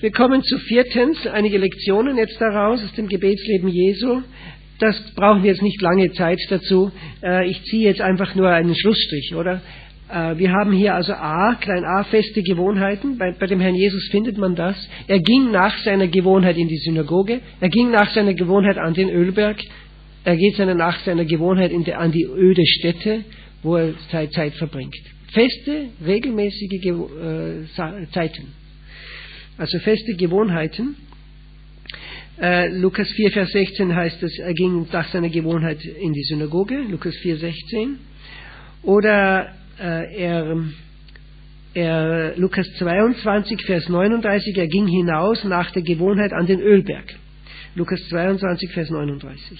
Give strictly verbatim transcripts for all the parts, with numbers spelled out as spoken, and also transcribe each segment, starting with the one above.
Wir kommen zu viertens, einige Lektionen jetzt daraus aus dem Gebetsleben Jesu. Das brauchen wir jetzt nicht lange Zeit dazu. Ich ziehe jetzt einfach nur einen Schlussstrich, oder? Wir haben hier also A, klein a, feste Gewohnheiten. Bei, bei dem Herrn Jesus findet man das. Er ging nach seiner Gewohnheit in die Synagoge. Er ging nach seiner Gewohnheit an den Ölberg. Er geht seine, nach seiner Gewohnheit in die, an die öde Stätte, wo er Zeit, Zeit verbringt. Feste, regelmäßige Gewo äh, Zeiten. Also feste Gewohnheiten. Äh, Lukas vier, Vers sechzehn heißt es, er ging nach seiner Gewohnheit in die Synagoge. Lukas vier, sechzehn. Oder äh, er, er, Lukas zweiundzwanzig, Vers neununddreißig, er ging hinaus nach der Gewohnheit an den Ölberg. Lukas zweiundzwanzig, Vers neununddreißig.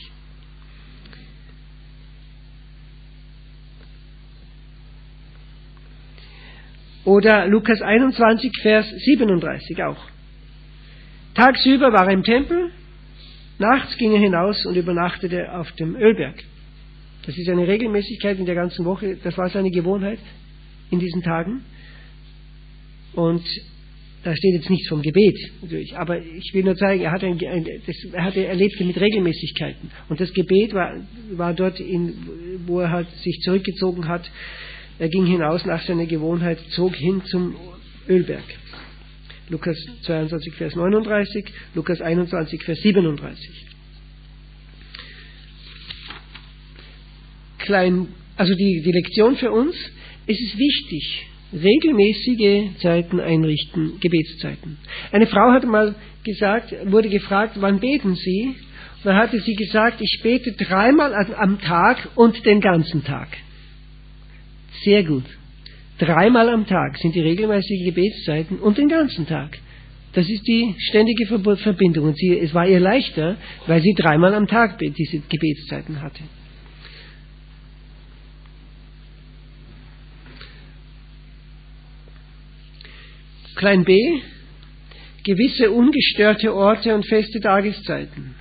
Oder Lukas einundzwanzig, Vers siebenunddreißig auch. Tagsüber war er im Tempel, nachts ging er hinaus und übernachtete auf dem Ölberg. Das ist eine Regelmäßigkeit in der ganzen Woche, das war seine Gewohnheit in diesen Tagen. Und da steht jetzt nichts vom Gebet natürlich, aber ich will nur zeigen, er, hatte ein, ein, das, er, hatte, er lebte mit Regelmäßigkeiten. Und das Gebet war, war dort, in, wo er halt sich zurückgezogen hat. Er ging hinaus nach seiner Gewohnheit, zog hin zum Ölberg. Lukas zweiundzwanzig, Vers neununddreißig, Lukas einundzwanzig, Vers siebenunddreißig. Klein, also die, die Lektion für uns, es ist wichtig, regelmäßige Zeiten einrichten, Gebetszeiten. Eine Frau hat mal gesagt, wurde gefragt, wann beten Sie? Und dann hatte sie gesagt, ich bete dreimal am Tag und den ganzen Tag. Sehr gut. Dreimal am Tag sind die regelmäßigen Gebetszeiten und den ganzen Tag. Das ist die ständige Verbindung. Und sie, es war ihr leichter, weil sie dreimal am Tag diese Gebetszeiten hatte. Klein b, gewisse ungestörte Orte und feste Tageszeiten.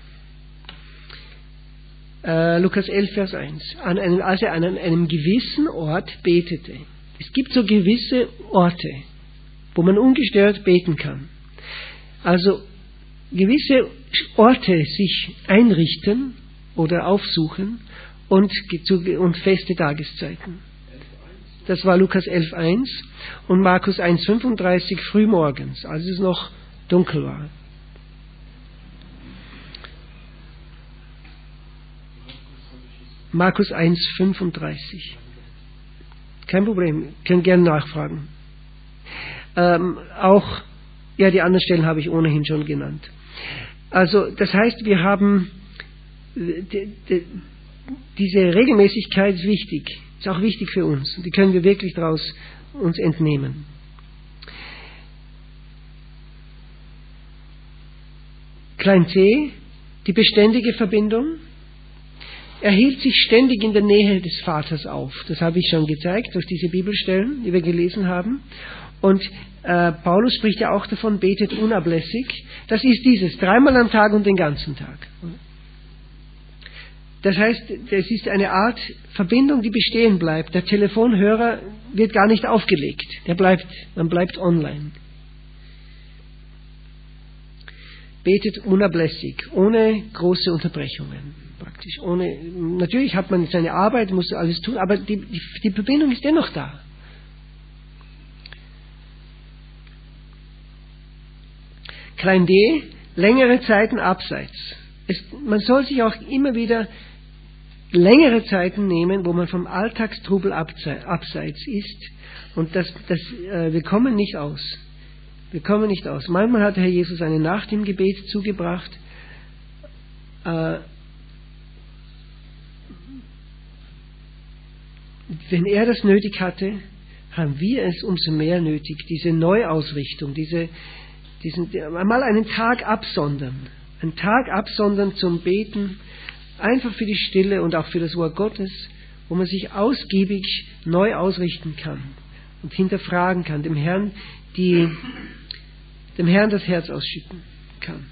Äh, Lukas elf, Vers eins. An einem, als er an einem gewissen Ort betete. Es gibt so gewisse Orte, wo man ungestört beten kann. Also gewisse Orte sich einrichten oder aufsuchen und, und feste Tageszeiten. Das war Lukas elf, eins und Markus eins, fünfunddreißig frühmorgens, als es noch dunkel war. Markus eins, fünfunddreißig. Kein Problem, können gerne nachfragen. Ähm, auch, ja, die anderen Stellen habe ich ohnehin schon genannt. Also, das heißt, wir haben, die, die, diese Regelmäßigkeit ist wichtig, ist auch wichtig für uns. Die können wir wirklich daraus uns entnehmen. Klein c, die beständige Verbindung. Er hielt sich ständig in der Nähe des Vaters auf. Das habe ich schon gezeigt durch diese Bibelstellen, die wir gelesen haben. Und äh, Paulus spricht ja auch davon, betet unablässig. Das ist dieses, dreimal am Tag und den ganzen Tag. Das heißt, es ist eine Art Verbindung, die bestehen bleibt. Der Telefonhörer wird gar nicht aufgelegt. Der bleibt, man bleibt online. Betet unablässig, ohne große Unterbrechungen. Praktisch. Ohne, natürlich hat man seine Arbeit, muss alles tun, aber die, die, die Verbindung ist dennoch da. Klein d, längere Zeiten abseits. Es, man soll sich auch immer wieder längere Zeiten nehmen, wo man vom Alltagstrubel abseits ist. Und das, das, äh, wir kommen nicht aus. Wir kommen nicht aus. Manchmal hat der Herr Jesus eine Nacht im Gebet zugebracht. Äh, Wenn er das nötig hatte, haben wir es umso mehr nötig, diese Neuausrichtung, diese, diesen, mal einen Tag absondern, einen Tag absondern zum Beten, einfach für die Stille und auch für das Wort Gottes, wo man sich ausgiebig neu ausrichten kann und hinterfragen kann, dem Herrn, die, dem Herrn das Herz ausschütten kann.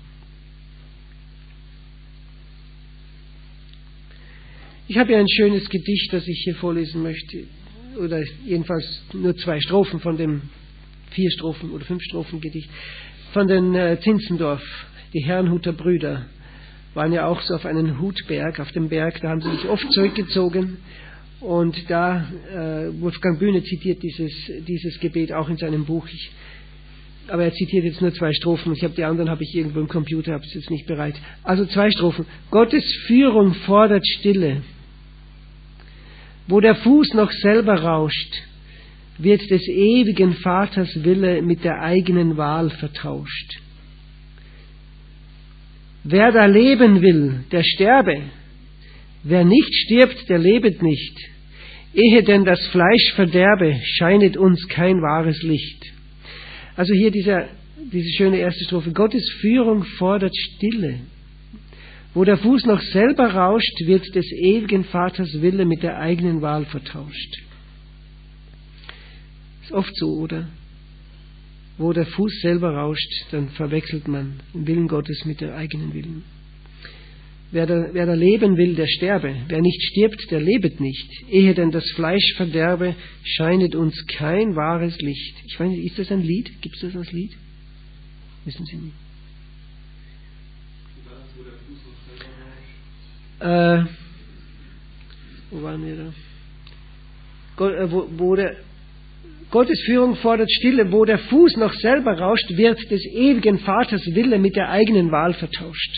Ich habe ja ein schönes Gedicht, das ich hier vorlesen möchte, oder jedenfalls nur zwei Strophen von dem vier Strophen oder fünf Strophen Gedicht. von den äh, Zinzendorf, die Herrnhuter Brüder, waren ja auch so auf einem Hutberg, auf dem Berg, da haben sie sich oft zurückgezogen. Und da, äh, Wolfgang Bühne zitiert dieses, dieses Gebet auch in seinem Buch. Ich, aber er zitiert jetzt nur zwei Strophen. Ich habe die anderen habe ich irgendwo im Computer, habe es jetzt nicht bereit. Also zwei Strophen. Gottes Führung fordert Stille. Wo der Fuß noch selber rauscht, wird des ewigen Vaters Wille mit der eigenen Wahl vertauscht. Wer da leben will, der sterbe. Wer nicht stirbt, der lebet nicht. Ehe denn das Fleisch verderbe, scheinet uns kein wahres Licht. Also hier dieser, diese schöne erste Strophe. Gottes Führung fordert Stille. Wo der Fuß noch selber rauscht, wird des ewigen Vaters Wille mit der eigenen Wahl vertauscht. Ist oft so, oder? Wo der Fuß selber rauscht, dann verwechselt man den Willen Gottes mit der eigenen Willen. Wer da, wer da leben will, der sterbe. Wer nicht stirbt, der lebet nicht. Ehe denn das Fleisch verderbe, scheinet uns kein wahres Licht. Ich weiß nicht, ist das ein Lied? Gibt es das als Lied? Wissen Sie nicht. Äh, wo waren wir da? Gott, äh, wo, wo der, Gottes Führung fordert Stille. Wo der Fuß noch selber rauscht, wird des ewigen Vaters Wille mit der eigenen Wahl vertauscht.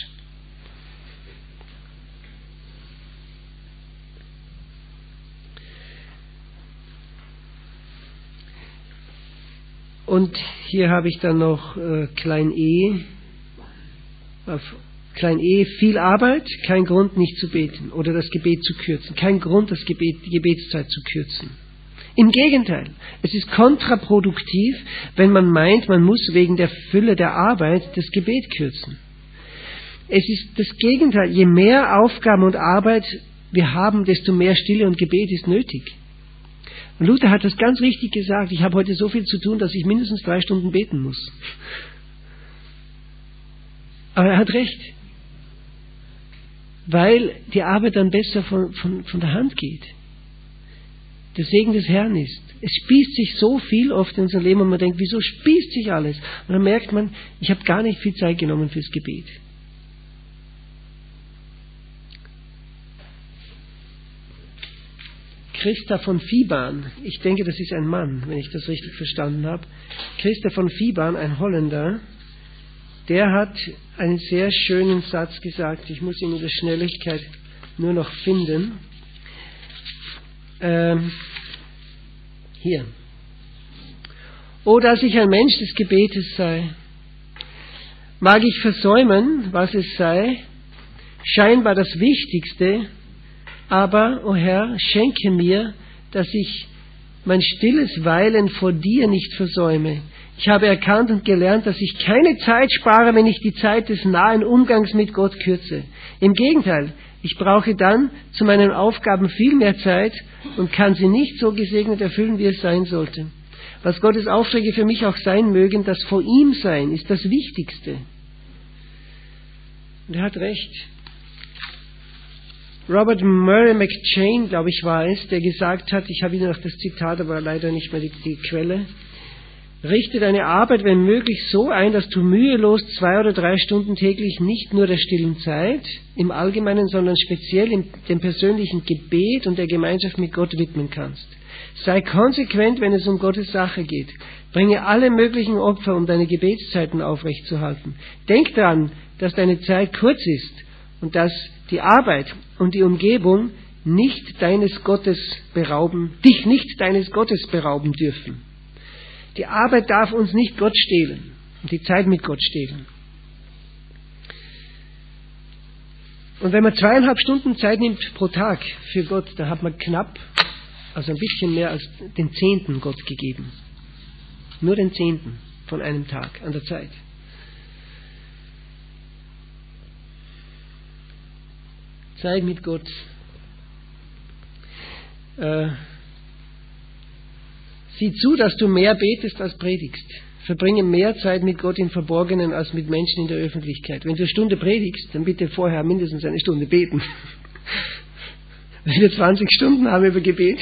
Und hier habe ich dann noch äh, klein e, auf klein e, viel Arbeit, kein Grund nicht zu beten oder das Gebet zu kürzen, kein Grund, das Gebet, die Gebetszeit zu kürzen. Im Gegenteil, es ist kontraproduktiv, wenn man meint, man muss wegen der Fülle der Arbeit das Gebet kürzen. Es ist das Gegenteil, je mehr Aufgaben und Arbeit wir haben, desto mehr Stille und Gebet ist nötig. Und Luther hat das ganz richtig gesagt, ich habe heute so viel zu tun, dass ich mindestens drei Stunden beten muss. Aber er hat recht, weil die Arbeit dann besser von, von, von der Hand geht. Der Segen des Herrn ist. Es spießt sich so viel oft in unserem Leben und man denkt, wieso spießt sich alles? Und dann merkt man, ich habe gar nicht viel Zeit genommen fürs Gebet. Christa von Viban, ich denke, das ist ein Mann, wenn ich das richtig verstanden habe. Christa von Viban, ein Holländer, der hat einen sehr schönen Satz gesagt. Ich muss ihn in der Schnelligkeit nur noch finden. Ähm, hier. O, dass ich ein Mensch des Gebetes sei, mag ich versäumen, was es sei, scheinbar das Wichtigste, aber, o Herr, schenke mir, dass ich mein stilles Weilen vor dir nicht versäume. Ich habe erkannt und gelernt, dass ich keine Zeit spare, wenn ich die Zeit des nahen Umgangs mit Gott kürze. Im Gegenteil, ich brauche dann zu meinen Aufgaben viel mehr Zeit und kann sie nicht so gesegnet erfüllen, wie es sein sollte. Was Gottes Aufträge für mich auch sein mögen, das vor ihm sein, ist das Wichtigste. Und er hat recht. Robert Murray McCheyne, glaube ich, war es, der gesagt hat, ich habe Ihnen noch das Zitat, aber leider nicht mehr die, die Quelle, richte deine Arbeit, wenn möglich, so ein, dass du mühelos zwei oder drei Stunden täglich nicht nur der stillen Zeit im Allgemeinen, sondern speziell in dem persönlichen Gebet und der Gemeinschaft mit Gott widmen kannst. Sei konsequent, wenn es um Gottes Sache geht. Bringe alle möglichen Opfer, um deine Gebetszeiten aufrechtzuerhalten. Denk daran, dass deine Zeit kurz ist und dass die Arbeit und die Umgebung nicht deines Gottes berauben, dich nicht deines Gottes berauben dürfen. Die Arbeit darf uns nicht Gott stehlen und die Zeit mit Gott stehlen. Und wenn man zweieinhalb Stunden Zeit nimmt pro Tag für Gott, dann hat man knapp, also ein bisschen mehr als den Zehnten Gott gegeben. Nur den Zehnten von einem Tag an der Zeit. Zeit mit Gott. Äh, sieh zu, dass du mehr betest als predigst. Verbringe mehr Zeit mit Gott im Verborgenen als mit Menschen in der Öffentlichkeit. Wenn du eine Stunde predigst, dann bitte vorher mindestens eine Stunde beten. Wenn wir zwanzig Stunden haben über Gebet.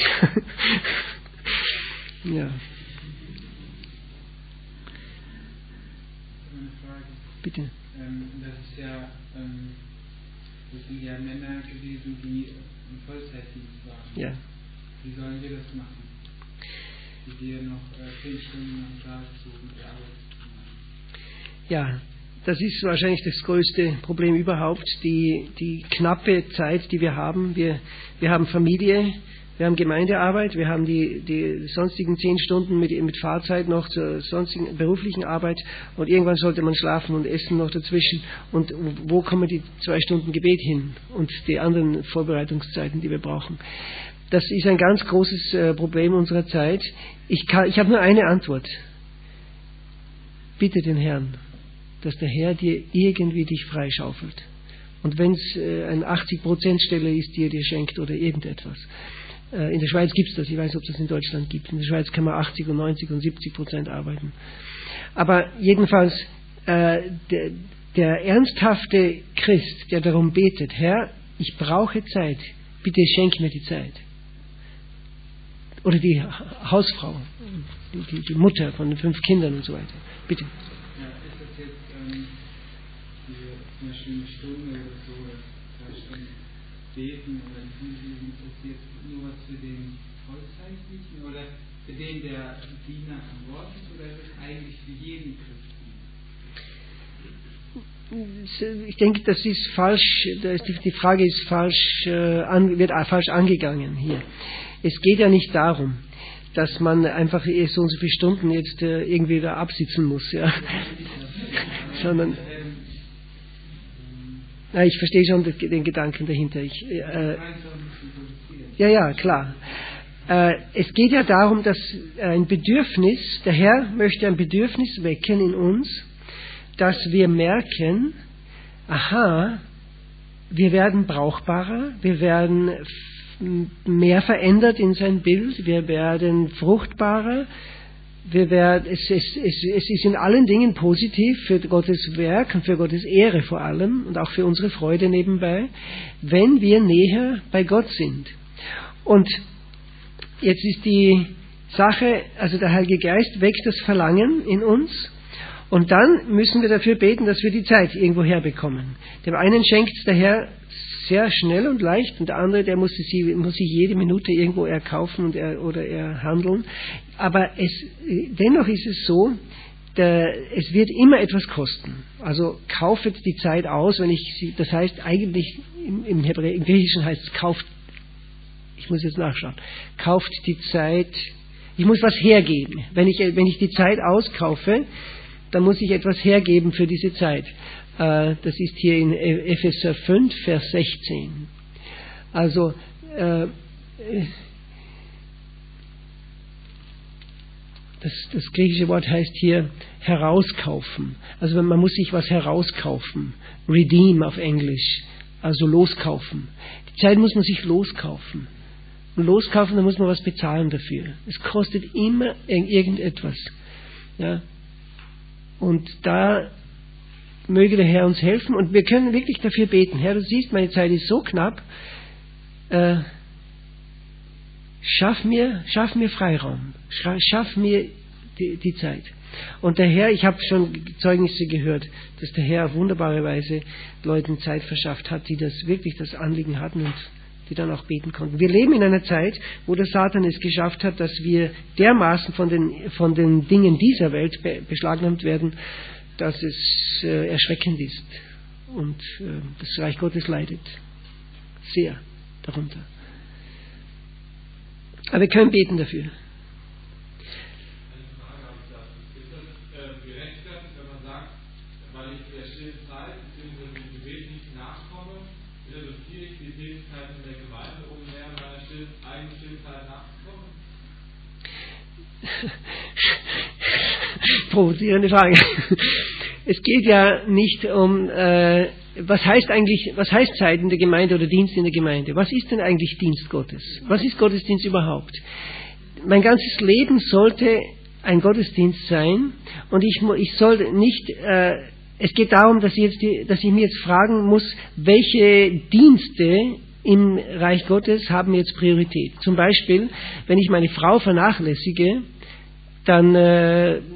Ja. eine Frage. Bitte. Ähm, das ist ja, ähm, das sind ja Männer gewesen, die im Vollzeitdienst waren. Ja. Wie sollen wir das machen? Die wir noch äh, zehn Stunden am Tag so gearbeitet haben. Ja, das ist wahrscheinlich das größte Problem überhaupt, die, die knappe Zeit, die wir haben. Wir, wir haben Familie, wir haben Gemeindearbeit, wir haben die, die sonstigen zehn Stunden mit, mit Fahrzeit noch zur sonstigen beruflichen Arbeit und irgendwann sollte man schlafen und essen noch dazwischen. Und wo kommen die zwei Stunden Gebet hin und die anderen Vorbereitungszeiten, die wir brauchen? Das ist ein ganz großes äh, Problem unserer Zeit. Ich, kann, ich habe nur eine Antwort. Bitte den Herrn, dass der Herr dir irgendwie dich freischaufelt. Und wenn es äh, eine achtzig Prozent Stelle ist, die er dir schenkt oder irgendetwas. Äh, in der Schweiz gibt es das, ich weiß nicht, ob das in Deutschland gibt. In der Schweiz kann man achtzig und neunzig und siebzig Prozent arbeiten. Aber jedenfalls, äh, der, der ernsthafte Christ, der darum betet, Herr, ich brauche Zeit, bitte schenk mir die Zeit. Oder die Hausfrau, die, die Mutter von den fünf Kindern und so weiter. Bitte. Ja, ist das jetzt ähm, diese, zum Beispiel eine Stunde oder so, oder zwei Stunden beten oder Bibel, ist das jetzt nur was für den Vollzeitlichen oder für den, der Diener am Wort ist, oder ist es eigentlich für jeden Christen? Ich denke, das ist falsch, die Frage ist falsch, wird falsch angegangen hier. Es geht ja nicht darum, dass man einfach so und so viele Stunden jetzt irgendwie da absitzen muss, ja. Sondern, na, ich verstehe schon den Gedanken dahinter. Ich, äh, ja, ja, klar. Äh, es geht ja darum, dass ein Bedürfnis, der Herr möchte ein Bedürfnis wecken in uns, dass wir merken, aha, wir werden brauchbarer, wir werden mehr verändert in sein Bild, wir werden fruchtbarer, wir werden, es, es, es, es ist in allen Dingen positiv für Gottes Werk und für Gottes Ehre vor allem und auch für unsere Freude nebenbei, wenn wir näher bei Gott sind. Und jetzt ist die Sache, also der Heilige Geist weckt das Verlangen in uns. Und dann müssen wir dafür beten, dass wir die Zeit irgendwo herbekommen. Dem einen schenkt der Herr sehr schnell und leicht und der andere, der muss sich, muss sich jede Minute irgendwo erkaufen und er, oder erhandeln. Aber es, dennoch ist es so, der, es wird immer etwas kosten. Also kaufet die Zeit aus, wenn ich sie, das heißt eigentlich im, im, Hebräer, im Griechischen heißt es kauft, ich muss jetzt nachschauen, kauft die Zeit, ich muss was hergeben. Wenn ich, wenn ich die Zeit auskaufe, dann muss ich etwas hergeben für diese Zeit. Das ist hier in Epheser fünf, Vers sechzehn. Also, das, das griechische Wort heißt hier herauskaufen. Also man muss sich was herauskaufen. Redeem auf Englisch. Also loskaufen. Die Zeit muss man sich loskaufen. Und loskaufen, da muss man was bezahlen dafür. Es kostet immer irgendetwas. Ja. Und da möge der Herr uns helfen und wir können wirklich dafür beten. Herr, du siehst, meine Zeit ist so knapp. Äh, schaff mir, schaff mir Freiraum. Schaff mir die, die Zeit. Und der Herr, ich habe schon Zeugnisse gehört, dass der Herr auf wunderbare Weise Leuten Zeit verschafft hat, die das wirklich das Anliegen hatten und die dann auch beten konnten. Wir leben in einer Zeit, wo der Satan es geschafft hat, dass wir dermaßen von den, von den Dingen dieser Welt be- beschlagnahmt werden, dass es äh, erschreckend ist. Und äh, das Reich Gottes leidet sehr darunter. Aber wir können beten dafür. Provozierende Frage. Es geht ja nicht um, äh, was heißt eigentlich, was heißt Zeit in der Gemeinde oder Dienst in der Gemeinde? Was ist denn eigentlich Dienst Gottes? Was ist Gottesdienst überhaupt? Mein ganzes Leben sollte ein Gottesdienst sein und ich, ich soll nicht, äh, es geht darum, dass ich, jetzt die, dass ich mir jetzt fragen muss, welche Dienste im Reich Gottes haben jetzt Priorität. Zum Beispiel, wenn ich meine Frau vernachlässige, dann äh,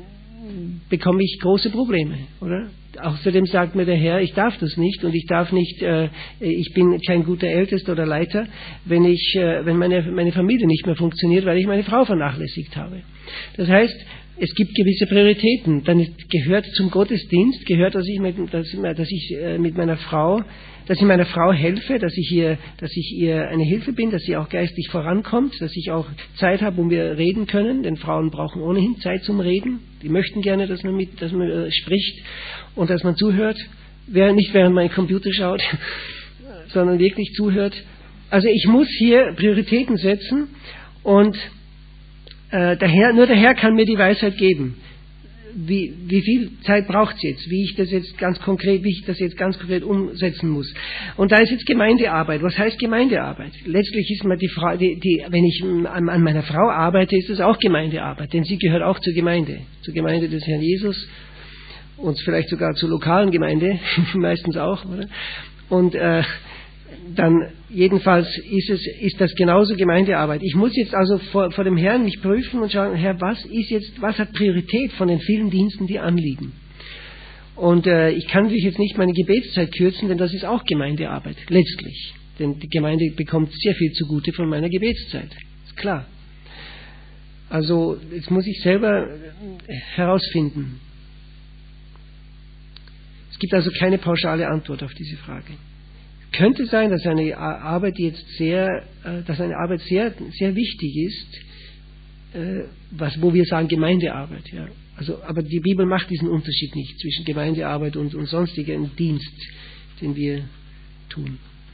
bekomme ich große Probleme, oder? Außerdem sagt mir der Herr, ich darf das nicht und ich darf nicht, äh, ich bin kein guter Ältester oder Leiter, wenn ich, äh, wenn meine, meine Familie nicht mehr funktioniert, weil ich meine Frau vernachlässigt habe. Das heißt, es gibt gewisse Prioritäten. Dann gehört zum Gottesdienst, gehört, dass ich mit, dass, dass ich äh, mit meiner Frau, dass ich meiner Frau helfe, dass ich ihr, dass ich ihr eine Hilfe bin, dass sie auch geistlich vorankommt, dass ich auch Zeit habe, wo wir reden können, denn Frauen brauchen ohnehin Zeit zum Reden. Die möchten gerne, dass man mit, dass man äh, spricht und dass man zuhört, wer, nicht während man Computer schaut, sondern wirklich zuhört. Also ich muss hier Prioritäten setzen und äh, der Herr, nur der Herr kann mir die Weisheit geben. Wie, wie viel Zeit braucht es jetzt, wie ich das jetzt ganz konkret, wie ich das jetzt ganz konkret umsetzen muss. Und da ist jetzt Gemeindearbeit. Was heißt Gemeindearbeit? Letztlich ist mal die Frage, die, die, wenn ich an, an meiner Frau arbeite, ist es auch Gemeindearbeit, denn sie gehört auch zur Gemeinde, zur Gemeinde des Herrn Jesus und vielleicht sogar zur lokalen Gemeinde, meistens auch, oder? Und äh, dann jedenfalls ist es, ist das genauso Gemeindearbeit. Ich muss jetzt also vor, vor dem Herrn mich prüfen und schauen, Herr, was ist jetzt, was hat Priorität von den vielen Diensten, die anliegen? Und äh, ich kann natürlich jetzt nicht meine Gebetszeit kürzen, denn das ist auch Gemeindearbeit, letztlich. Denn die Gemeinde bekommt sehr viel zugute von meiner Gebetszeit, ist klar. Also jetzt muss ich selber herausfinden. Es gibt also keine pauschale Antwort auf diese Frage. Könnte sein, dass eine Arbeit jetzt sehr, dass eine Arbeit sehr, sehr wichtig ist, was, wo wir sagen Gemeindearbeit, ja. Also, aber die Bibel macht diesen Unterschied nicht zwischen Gemeindearbeit und, und sonstigen Dienst, den wir tun.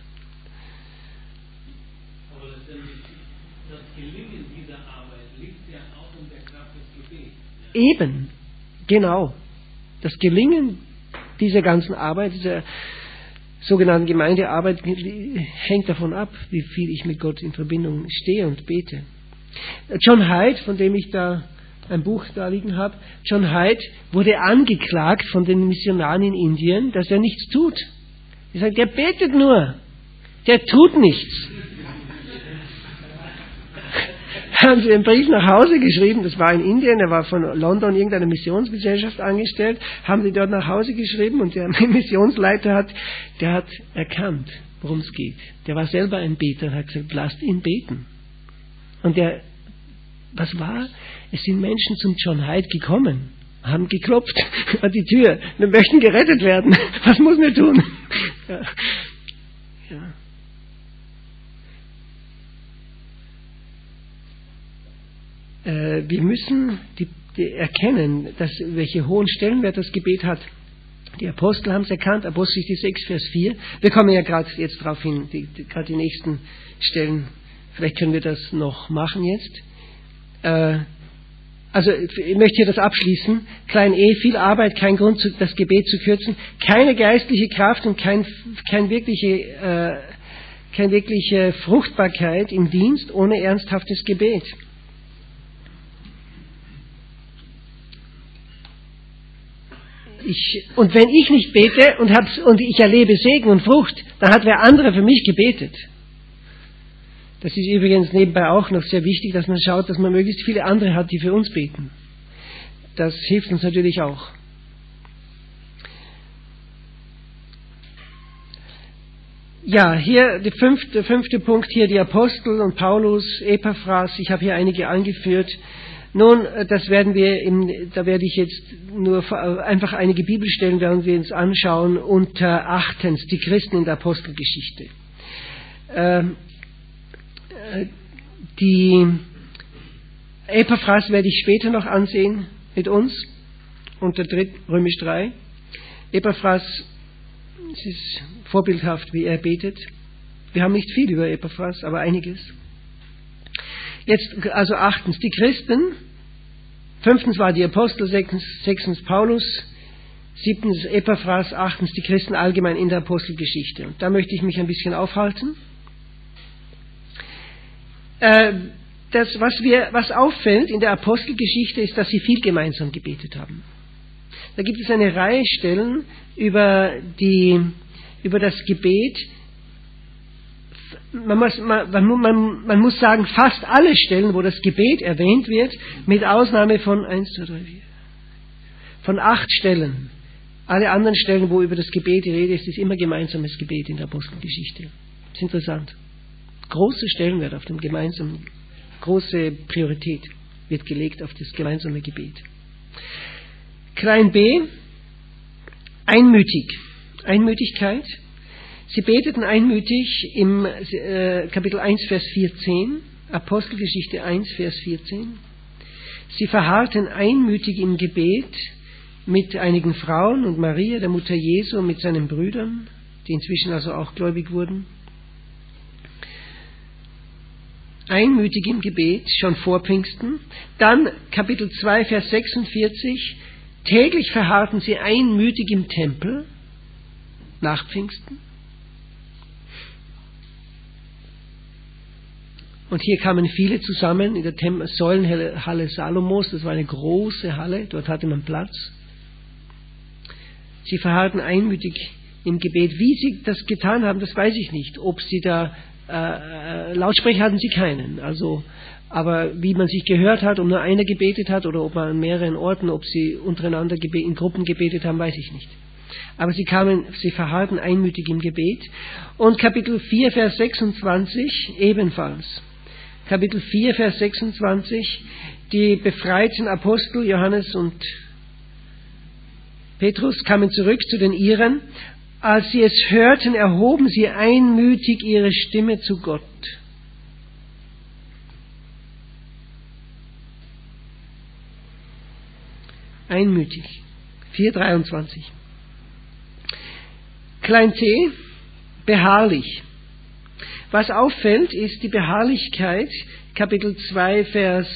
Aber das, das Gelingen dieser Arbeit liegt ja auch in der Kraft des Gebets. Ja? Eben, genau. Das Gelingen dieser ganzen Arbeit, dieser sogenannten Gemeindearbeit hängt davon ab, wie viel ich mit Gott in Verbindung stehe und bete. John Hyde, von dem ich da ein Buch da liegen habe, John Hyde wurde angeklagt von den Missionaren in Indien, dass er nichts tut. Er sagt, der betet nur, der tut nichts. Haben sie einen Brief nach Hause geschrieben, das war in Indien, er war von London irgendeiner Missionsgesellschaft angestellt, haben sie dort nach Hause geschrieben und der Missionsleiter hat, der hat erkannt, worum es geht. Der war selber ein Beter und hat gesagt, lasst ihn beten. Und der, was war? Es sind Menschen zum John Hyde gekommen, haben geklopft an die Tür, wir möchten gerettet werden, was muss man tun? Ja. Ja. Wir müssen die, die erkennen, dass, welche hohen Stellenwert das Gebet hat. Die Apostel haben es erkannt, Apostelgeschichte sechs, Vers vier. Wir kommen ja gerade jetzt darauf hin, die, die, gerade die nächsten Stellen. Vielleicht können wir das noch machen jetzt. Äh, also ich möchte hier das abschließen. Klein e, viel Arbeit, kein Grund, das Gebet zu kürzen. Keine geistliche Kraft und kein, kein wirkliche, äh, keine wirkliche Fruchtbarkeit im Dienst ohne ernsthaftes Gebet. Ich, und wenn ich nicht bete und, hab's, und ich erlebe Segen und Frucht, dann hat wer andere für mich gebetet. Das ist übrigens nebenbei auch noch sehr wichtig, dass man schaut, dass man möglichst viele andere hat, die für uns beten. Das hilft uns natürlich auch. Ja, hier der fünfte, der fünfte Punkt, hier die Apostel und Paulus, Epaphras, ich habe hier einige angeführt. Nun, das werden wir, im, da werde ich jetzt nur einfach einige Bibelstellen, werden wir uns anschauen, unter achtens, die Christen in der Apostelgeschichte. Ähm, die Epaphras werde ich später noch ansehen mit uns, unter dritt, Römisch drei. Epaphras, es ist vorbildhaft, wie er betet. Wir haben nicht viel über Epaphras, aber einiges. Jetzt, also achtens, die Christen, fünftens war die Apostel, sechstens, sechstens Paulus, siebtens Epaphras, achtens die Christen allgemein in der Apostelgeschichte. Und da möchte ich mich ein bisschen aufhalten. Äh, das, was, wir, was auffällt in der Apostelgeschichte, ist, dass sie viel gemeinsam gebetet haben. Da gibt es eine Reihe Stellen über, die, über das Gebet. Man muss, man, man, man muss sagen, fast alle Stellen, wo das Gebet erwähnt wird, mit Ausnahme von eins, zwei, drei, vier, Von acht Stellen. Alle anderen Stellen, wo über das Gebet die Rede ist, ist immer gemeinsames Gebet in der Apostelgeschichte. Das ist interessant. Große Stellenwert auf dem gemeinsamen, große Priorität wird gelegt auf das gemeinsame Gebet. Klein b, einmütig. Einmütigkeit. Sie beteten einmütig im äh, Kapitel eins, Vers vierzehn, Apostelgeschichte eins, Vers vierzehn. Sie verharrten einmütig im Gebet mit einigen Frauen und Maria, der Mutter Jesu, mit seinen Brüdern, die inzwischen also auch gläubig wurden. Einmütig im Gebet, schon vor Pfingsten. Dann Kapitel zwei, Vers sechsundvierzig. Täglich verharrten sie einmütig im Tempel, nach Pfingsten. Und hier kamen viele zusammen in der Tem- Säulenhalle Salomos. Das war eine große Halle, dort hatte man Platz. Sie verharrten einmütig im Gebet. Wie sie das getan haben, das weiß ich nicht. Ob sie da, äh, Lautsprecher hatten sie keinen. Also, aber wie man sich gehört hat, ob nur einer gebetet hat oder ob man an mehreren Orten, ob sie untereinander in Gruppen gebetet haben, weiß ich nicht. Aber sie kamen, sie verharrten einmütig im Gebet. Und Kapitel vier, Vers sechsundzwanzig ebenfalls. Kapitel vier, Vers sechsundzwanzig, die befreiten Apostel Johannes und Petrus kamen zurück zu den Iren. Als sie es hörten, erhoben sie einmütig ihre Stimme zu Gott. Einmütig. vier dreiundzwanzig. Klein c, beharrlich. Was auffällt, ist die Beharrlichkeit, Kapitel zwei, Vers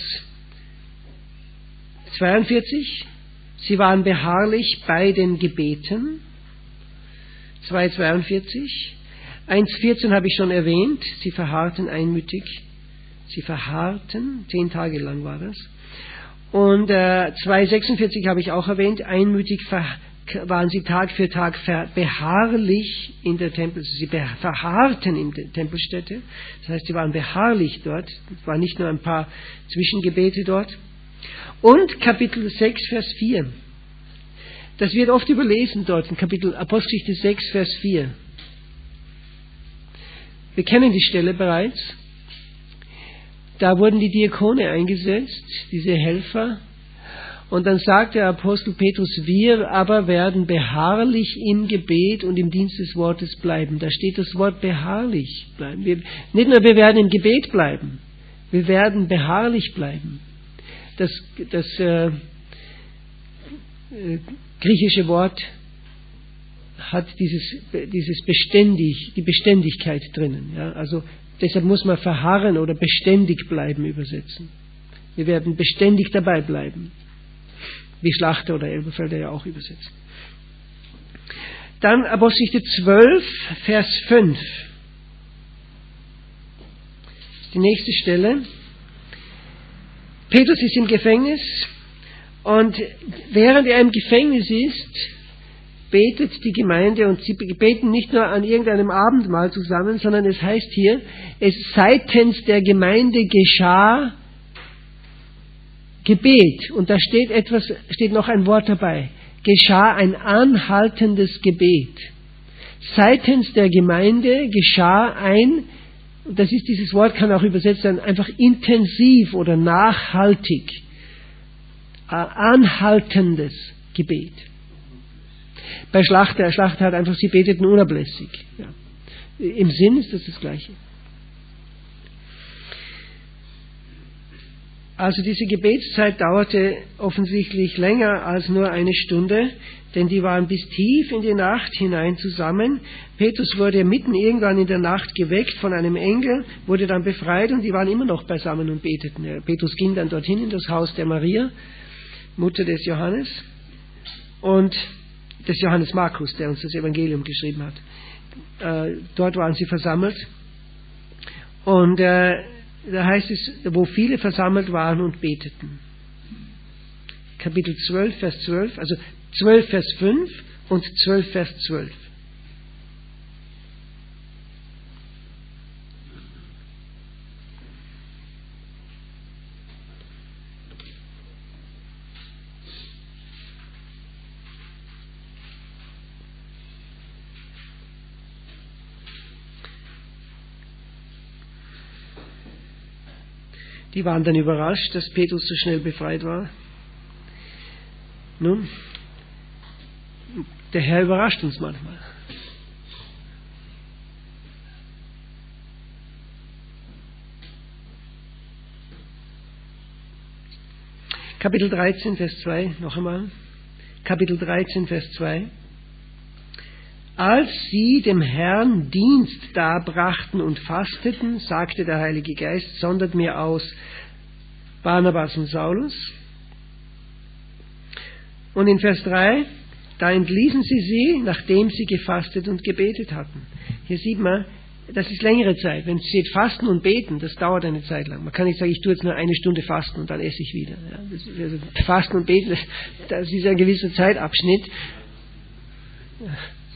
zweiundvierzig. Sie waren beharrlich bei den Gebeten. zwei zweiundvierzig. eins vierzehn habe ich schon erwähnt. Sie verharrten einmütig. Sie verharrten, zehn Tage lang war das. Und äh, zwei sechsundvierzig habe ich auch erwähnt. Einmütig ver waren sie Tag für Tag beharrlich in der Tempel, sie verharrten in der Tempelstätte. Das heißt, sie waren beharrlich dort. Es waren nicht nur ein paar Zwischengebete dort. Und Kapitel sechs, Vers vier. Das wird oft überlesen dort, in Kapitel Apostelgeschichte sechs, Vers vier. Wir kennen die Stelle bereits. Da wurden die Diakone eingesetzt, diese Helfer. Und dann sagt der Apostel Petrus, wir aber werden beharrlich im Gebet und im Dienst des Wortes bleiben. Da steht das Wort beharrlich bleiben. Wir, nicht nur wir werden im Gebet bleiben, wir werden beharrlich bleiben. Das, das äh, äh, griechische Wort hat dieses, dieses beständig, die Beständigkeit drinnen. Ja? Also deshalb muss man verharren oder beständig bleiben übersetzen. Wir werden beständig dabei bleiben. Wie Schlachter oder Elberfelder ja auch übersetzt. Dann Apostelgeschichte zwölf, Vers fünf. Die nächste Stelle. Petrus ist im Gefängnis und während er im Gefängnis ist, betet die Gemeinde und sie beten nicht nur an irgendeinem Abendmahl zusammen, sondern es heißt hier, es seitens der Gemeinde geschah Gebet, und da steht etwas, steht noch ein Wort dabei, geschah ein anhaltendes Gebet. Seitens der Gemeinde geschah ein, das ist dieses Wort, kann auch übersetzt sein, einfach intensiv oder nachhaltig, anhaltendes Gebet. Bei Schlachter, Schlachter hat einfach, sie beteten unablässig. Ja. Im Sinn ist das das Gleiche. Also diese Gebetszeit dauerte offensichtlich länger als nur eine Stunde, denn die waren bis tief in die Nacht hinein zusammen. Petrus wurde mitten irgendwann in der Nacht geweckt von einem Engel, wurde dann befreit und die waren immer noch beisammen und beteten. Petrus ging dann dorthin in das Haus der Maria, Mutter des Johannes, und des Johannes Markus, der uns das Evangelium geschrieben hat. Äh, dort waren sie versammelt und äh, da heißt es, wo viele versammelt waren und beteten. Kapitel zwölf, Vers zwölf, also zwölf, Vers fünf und zwölf, Vers zwölf. Die waren dann überrascht, dass Petrus so schnell befreit war. Nun, der Herr überrascht uns manchmal. Kapitel dreizehn, Vers zwei, noch einmal. Kapitel dreizehn, Vers zwei. Als sie dem Herrn Dienst darbrachten und fasteten, sagte der Heilige Geist, sondert mir aus Barnabas und Saulus. Und in Vers drei, da entließen sie sie, nachdem sie gefastet und gebetet hatten. Hier sieht man, das ist längere Zeit. Wenn es steht Fasten und Beten, das dauert eine Zeit lang. Man kann nicht sagen, ich tue jetzt nur eine Stunde Fasten und dann esse ich wieder. Ja, das, also Fasten und Beten, das, das ist ein gewisser Zeitabschnitt. Ja.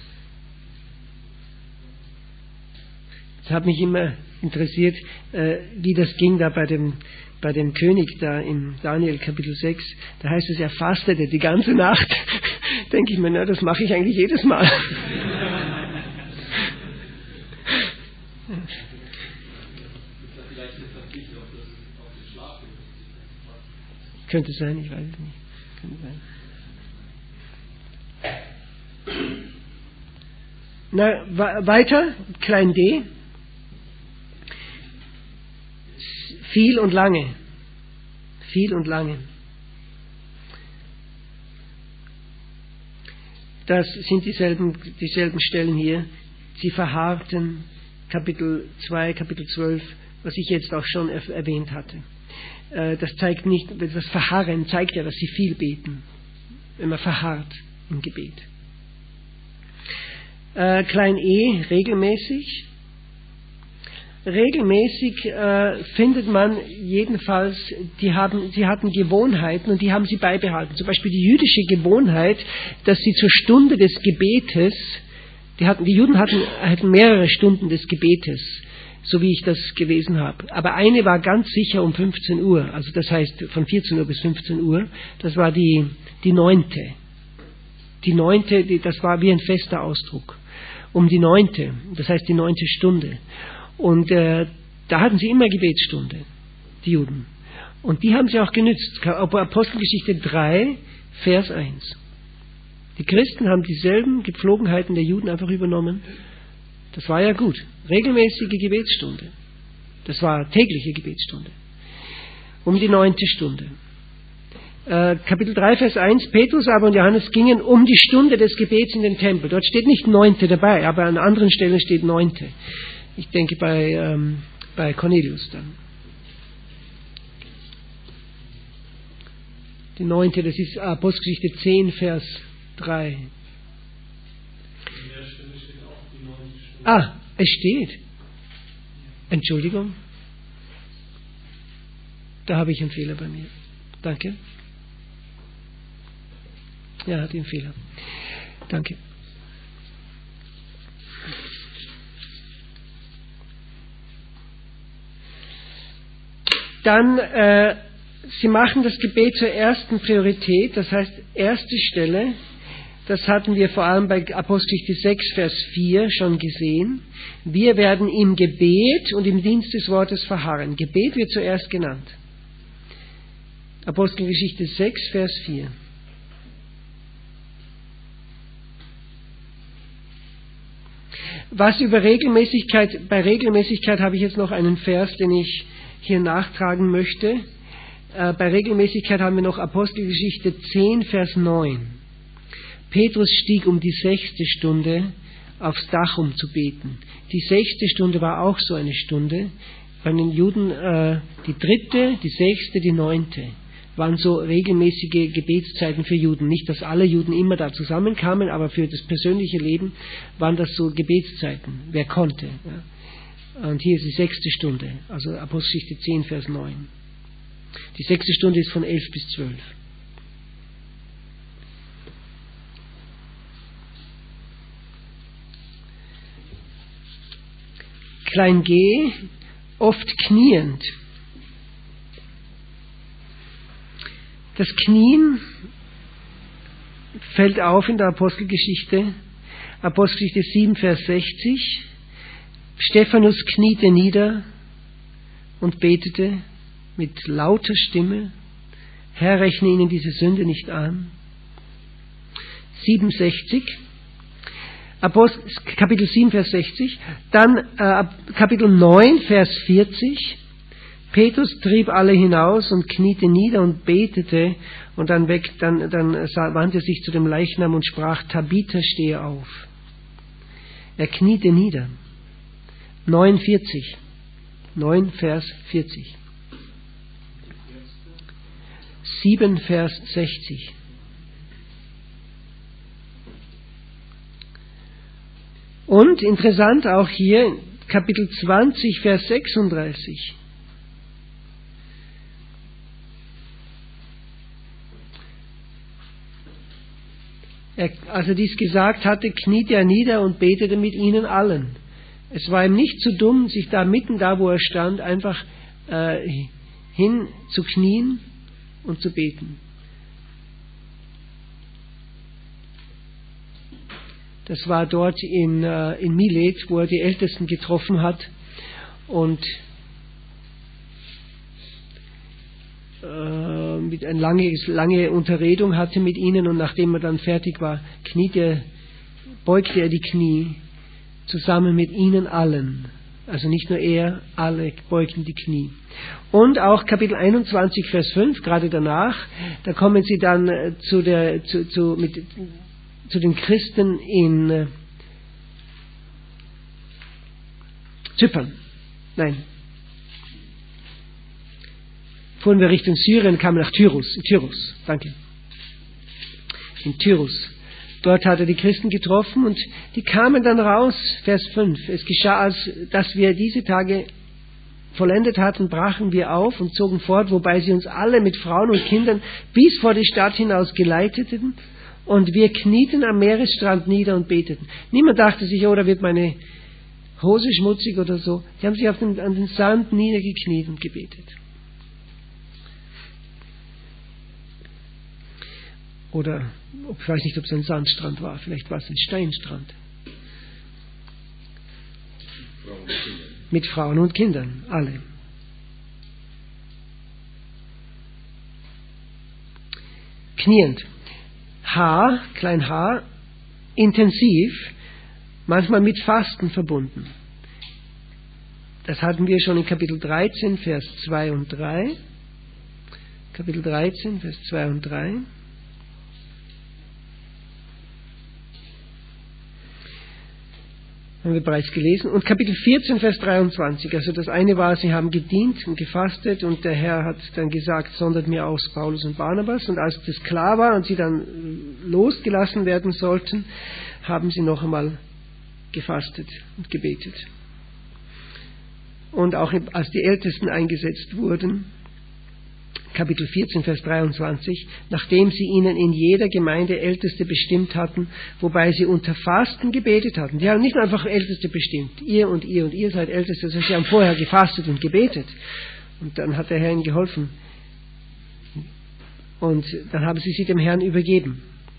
Es hat mich immer interessiert, äh, wie das ging da bei dem, bei dem König da im Daniel Kapitel sechs. Da heißt es, er fastete die ganze Nacht. Denke ich mir, na, das mache ich eigentlich jedes Mal. Könnte sein, ich weiß es nicht. Könnte sein. Na, weiter, klein d. Viel und lange. Viel und lange. Das sind dieselben, dieselben Stellen hier. Sie verharrten, Kapitel zwei, Kapitel zwölf, was ich jetzt auch schon erwähnt hatte. Das zeigt nicht, das Verharren zeigt ja, dass sie viel beten, wenn man verharrt im Gebet. Klein e, regelmäßig. Regelmäßig äh, findet man jedenfalls, die haben, sie hatten Gewohnheiten und die haben sie beibehalten. Zum Beispiel die jüdische Gewohnheit, dass sie zur Stunde des Gebetes, die, hatten, die Juden hatten, hatten mehrere Stunden des Gebetes, so wie ich das gelesen habe. Aber eine war ganz sicher um fünfzehn Uhr, also das heißt von vierzehn Uhr bis fünfzehn Uhr, das war die, die neunte. Die neunte, die, das war wie ein fester Ausdruck. Um die neunte, das heißt die neunte Stunde. Und äh, da hatten sie immer Gebetsstunde, die Juden. Und die haben sie auch genützt. Apostelgeschichte drei, Vers eins. Die Christen haben dieselben Gepflogenheiten der Juden einfach übernommen. Das war ja gut. Regelmäßige Gebetsstunde. Das war tägliche Gebetsstunde. Um die neunte Stunde. Äh, Kapitel drei, Vers eins. Petrus aber und Johannes gingen um die Stunde des Gebets in den Tempel. Dort steht nicht neunte dabei, aber an anderen Stellen steht neunte. Ich denke bei, ähm, bei Cornelius dann. Die neunte, das ist Apostelgeschichte zehn, Vers drei. In der Stelle steht auch die neunte Stunde. Ah, es steht. Entschuldigung. Da habe ich einen Fehler bei mir. Danke. Ja, hat einen Fehler. Danke. Dann, äh, sie machen das Gebet zur ersten Priorität, das heißt erste Stelle. Das hatten wir vor allem bei Apostelgeschichte sechs, Vers vier schon gesehen. Wir werden im Gebet und im Dienst des Wortes verharren. Gebet wird zuerst genannt. Apostelgeschichte sechs, Vers vier. Was über Regelmäßigkeit, bei Regelmäßigkeit habe ich jetzt noch einen Vers, den ich hier nachtragen möchte. Äh, bei Regelmäßigkeit haben wir noch Apostelgeschichte zehn, Vers neun. Petrus stieg um die sechste Stunde aufs Dach, um zu beten. Die sechste Stunde war auch so eine Stunde. Bei den Juden äh, die dritte, die sechste, die neunte waren so regelmäßige Gebetszeiten für Juden. Nicht, dass alle Juden immer da zusammenkamen, aber für das persönliche Leben waren das so Gebetszeiten. Wer konnte. Ja. Und hier ist die sechste Stunde, also Apostelgeschichte zehn, Vers neun. Die sechste Stunde ist von elf bis zwölf. Klein g, oft kniend. Das Knien fällt auf in der Apostelgeschichte, Apostelgeschichte sieben, Vers sechzig. Stephanus kniete nieder und betete. mit lauter Stimme. Herr, rechne ihnen diese Sünde nicht an. siebenundsechzig, Apostel, Kapitel sieben, Vers sechzig, dann äh, Kapitel neun, Vers vierzig, Petrus trieb alle hinaus und kniete nieder und betete und dann, weg, dann, dann wandte er sich zu dem Leichnam und sprach, Tabitha, stehe auf. Er kniete nieder. neun, vierzig, neun, Vers vierzig. sieben, Vers sechzig. Und interessant auch hier, Kapitel zwanzig, Vers sechsunddreißig. Er, als er dies gesagt hatte, kniete er nieder und betete mit ihnen allen. Es war ihm nicht zu dumm, sich da mitten da, wo er stand, einfach äh, hin zu knien und zu beten. Das war dort in, äh, in Milet, wo er die Ältesten getroffen hat und äh, mit eine lange, lange Unterredung hatte mit ihnen, und nachdem er dann fertig war, kniete er, beugte er die Knie zusammen mit ihnen allen. Also nicht nur er, alle beugten die Knie. Und auch Kapitel einundzwanzig, Vers fünf, gerade danach, da kommen sie dann äh, zu, der, zu, zu, mit, zu den Christen in äh, Zypern. Nein. Fuhren wir Richtung Syrien, kamen nach Tyrus. Tyrus, danke. In Tyrus. Dort hat er die Christen getroffen und die kamen dann raus, Vers fünf. Es geschah, als dass wir diese Tage vollendet hatten, brachen wir auf und zogen fort, wobei sie uns alle mit Frauen und Kindern bis vor die Stadt hinaus geleiteten, und wir knieten am Meeresstrand nieder und beteten. Niemand dachte sich, oh, da wird meine Hose schmutzig oder so. Die haben sich auf den, an den Sand niedergekniet und gebetet. Oder, ich weiß nicht, ob es ein Sandstrand war, vielleicht war es ein Steinstrand. Mit Frauen und Kindern, alle. Kniend. H, klein h, intensiv, manchmal mit Fasten verbunden. Das hatten wir schon in Kapitel dreizehn, Vers zwei und drei. Kapitel dreizehn, Vers zwei und drei. Haben wir bereits gelesen. Und Kapitel vierzehn, Vers dreiundzwanzig. Also das eine war, sie haben gedient und gefastet, und der Herr hat dann gesagt, sondert mir aus Paulus und Barnabas. Und als das klar war und sie dann losgelassen werden sollten, haben sie noch einmal gefastet und gebetet. Und auch als die Ältesten eingesetzt wurden, Kapitel vierzehn, Vers dreiundzwanzig, nachdem sie ihnen in jeder Gemeinde Älteste bestimmt hatten, wobei sie unter Fasten gebetet hatten. Die haben nicht einfach Älteste bestimmt, ihr und ihr und ihr seid Älteste, sondern sie haben vorher gefastet und gebetet. Und dann hat der Herr ihnen geholfen. Und dann haben sie sie dem Herrn übergeben.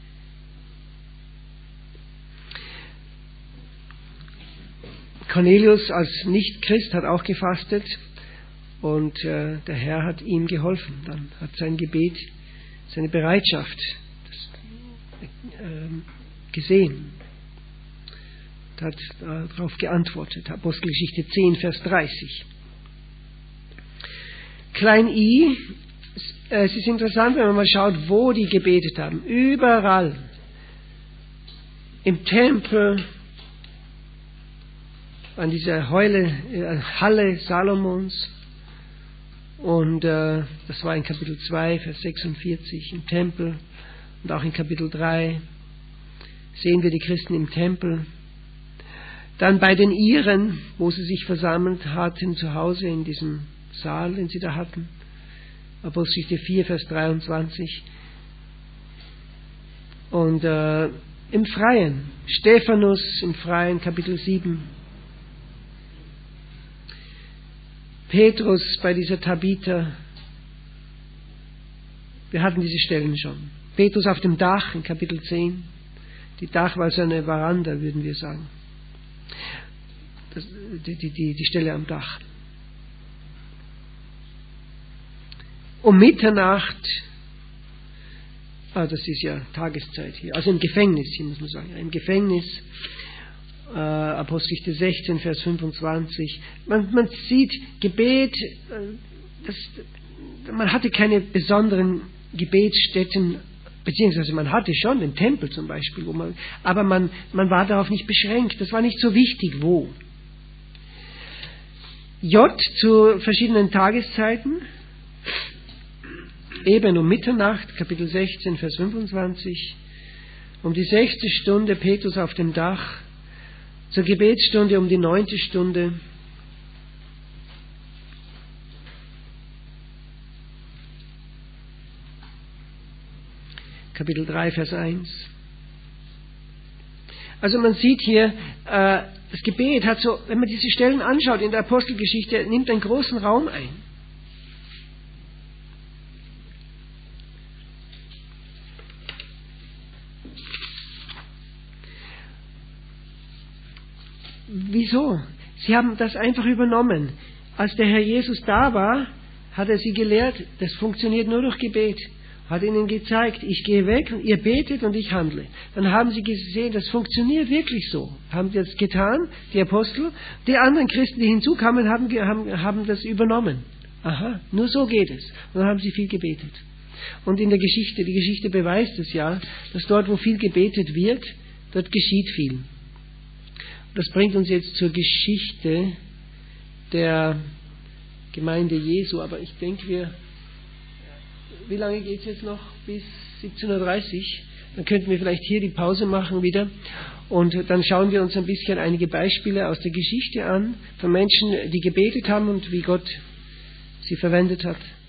Cornelius als Nicht-Christ hat auch gefastet. Und äh, der Herr hat ihm geholfen. Dann hat sein Gebet, seine Bereitschaft das, äh, gesehen. Und hat äh, darauf geantwortet. Apostelgeschichte zehn, Vers dreißig. Klein i, äh, es ist interessant, wenn man mal schaut, wo die gebetet haben. Überall. Im Tempel, an dieser Heule, äh, Halle Salomons. Und äh, das war in Kapitel zwei, Vers sechsundvierzig, im Tempel. Und auch in Kapitel drei sehen wir die Christen im Tempel. Dann bei den Iren, wo sie sich versammelt hatten, zu Hause in diesem Saal, den sie da hatten. Apostelgeschichte vier, Vers dreiundzwanzig. Und äh, im Freien, Stephanus im Freien, Kapitel sieben. Petrus bei dieser Tabitha. Wir hatten diese Stellen schon. Petrus auf dem Dach in Kapitel zehn. Die Dach war so eine Veranda, würden wir sagen. Das, die, die, die Stelle am Dach. um Mitternacht, ah, das ist ja Tageszeit hier, also im Gefängnis, hier muss man sagen, im Gefängnis, äh, Apostelgeschichte sechzehn, Vers fünfundzwanzig. Man, man sieht, Gebet, äh, das, man hatte keine besonderen Gebetsstätten, beziehungsweise man hatte schon den Tempel zum Beispiel, wo man, aber man, man war darauf nicht beschränkt, das war nicht so wichtig, wo. J zu verschiedenen Tageszeiten, eben um Mitternacht, Kapitel sechzehn, Vers fünfundzwanzig, um die sechste Stunde Petrus auf dem Dach, zur Gebetsstunde um die neunte Stunde, Kapitel drei, Vers eins. Also man sieht hier, äh, das Gebet hat so, wenn man diese Stellen anschaut in der Apostelgeschichte, nimmt einen großen Raum ein. Wieso? Sie haben das einfach übernommen. Als der Herr Jesus da war, hat er sie gelehrt, das funktioniert nur durch Gebet. Hat ihnen gezeigt, ich gehe weg und ihr betet und ich handle. Dann haben sie gesehen, das funktioniert wirklich so. Haben sie das getan, die Apostel. Die anderen Christen, die hinzukamen, haben, haben, haben das übernommen. Aha, nur so geht es. Und dann haben sie viel gebetet. Und in der Geschichte, die Geschichte beweist es ja, dass dort, wo viel gebetet wird, dort geschieht viel. Das bringt uns jetzt zur Geschichte der Gemeinde Jesu. Aber ich denke, wir... Wie lange geht es jetzt noch? Bis siebzehn Uhr dreißig? Dann könnten wir vielleicht hier die Pause machen wieder. Und dann schauen wir uns ein bisschen einige Beispiele aus der Geschichte an, von Menschen, die gebetet haben und wie Gott sie verwendet hat.